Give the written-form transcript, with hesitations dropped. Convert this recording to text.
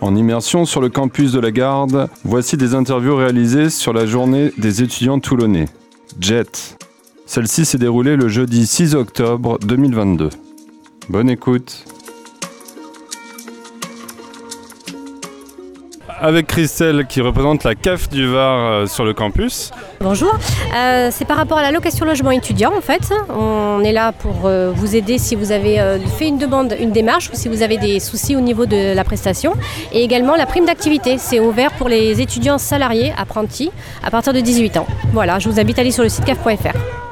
En immersion sur le campus de la Garde, voici des interviews réalisées sur la journée des étudiants toulonnais. JET. Celle-ci s'est déroulée le jeudi 6 octobre 2022. Bonne écoute. Avec Christelle qui représente la CAF du Var sur le campus. Bonjour, c'est par rapport à l'allocation logement étudiant en fait. On est là pour vous aider si vous avez fait une demande, une démarche ou si vous avez des soucis au niveau de la prestation. Et également la prime d'activité, c'est ouvert pour les étudiants salariés, apprentis, à partir de 18 ans. Voilà, je vous invite à aller sur le site caf.fr.